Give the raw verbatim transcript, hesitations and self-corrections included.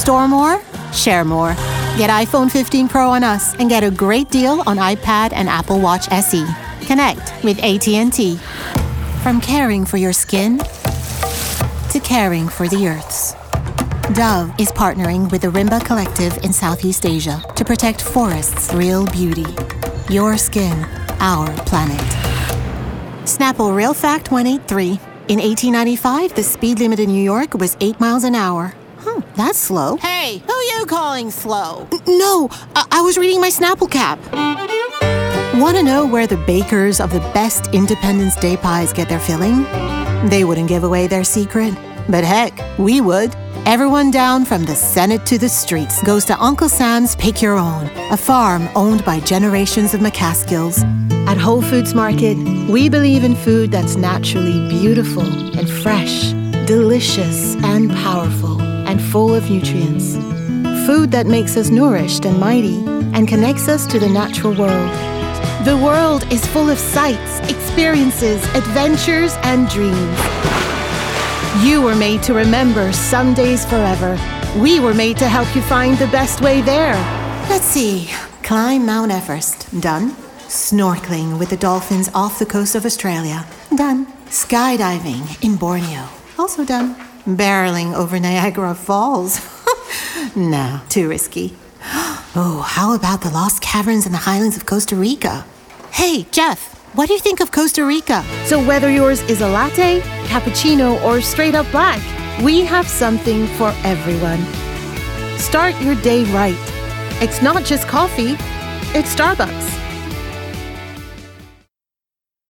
Store more, share more. Get iPhone fifteen Pro on us and get a great deal on iPad and Apple Watch S E. Connect with A T and T. From caring for your skin to caring for the Earth's. Dove is partnering with the Rimba Collective in Southeast Asia to protect forests' real beauty. Your skin, our planet. Snapple Real Fact one eighty-three. In eighteen ninety-five, the speed limit in New York was eight miles an hour. Huh, that's slow. Hey, who you calling slow? N- no, I-, I was reading my Snapple cap. Want to know where the bakers of the best Independence Day pies get their filling? They wouldn't give away their secret. But heck, we would. Everyone down from the Senate to the streets goes to Uncle Sam's Pick Your Own, a farm owned by generations of McCaskills. At Whole Foods Market, we believe in food that's naturally beautiful and fresh, delicious and powerful, and full of nutrients. Food that makes us nourished and mighty and connects us to the natural world. The world is full of sights, experiences, adventures, and dreams. You were made to remember some days forever. We were made to help you find the best way there. Let's see. Climb Mount Everest. Done. Snorkeling with the dolphins off the coast of Australia. Done. Skydiving in Borneo. Also done. Barreling over Niagara Falls. No, too risky. Oh, how about the lost caverns in the highlands of Costa Rica? Hey, Jeff. What do you think of Costa Rica? So whether yours is a latte, cappuccino, or straight up black, we have something for everyone. Start your day right. It's not just coffee, it's Starbucks.